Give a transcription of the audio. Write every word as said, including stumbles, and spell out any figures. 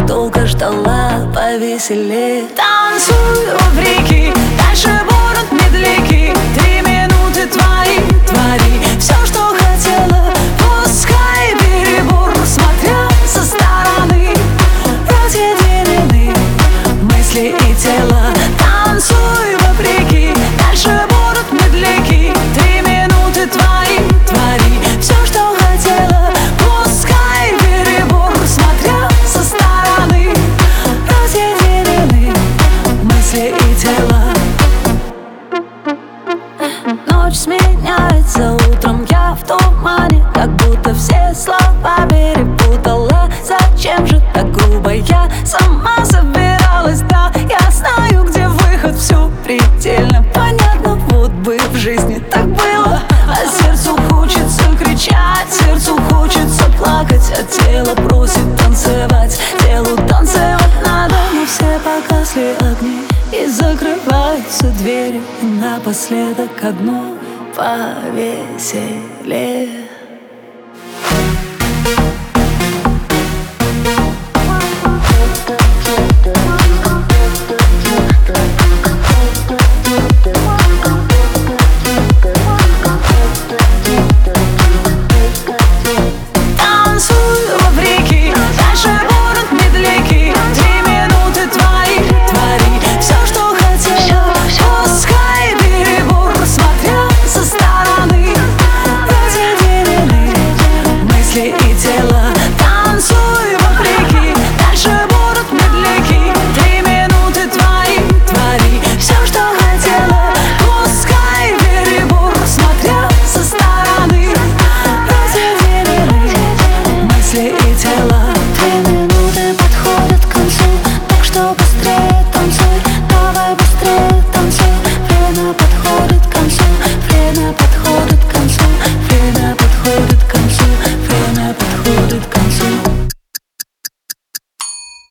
долго ждала повеселее. Танцуй вопреки, дальше будут медляки. Три минуты твои, твори все, что хотела. Пускай перебор, смотря со стороны, разъединены мысли и тело. Танцуй вопреки, дальше будут медляки. Три минуты твои, твори все, что хотела. Пускай перебор, смотря со стороны, разъединены мысли и тело. Ночь сменяется утром, я в тумане, как будто все слова перепутала. Зачем же так грубо? Я сама собиралась, да, я знаю, где выход, все предельно понятно. Вот бы в жизни так было, а сердцу хочется кричать, сердцу хочется плакать, а тело просит танцевать, телу танцевать надо. Но все погасли огни и закрываются двери, и напоследок одно повеселее.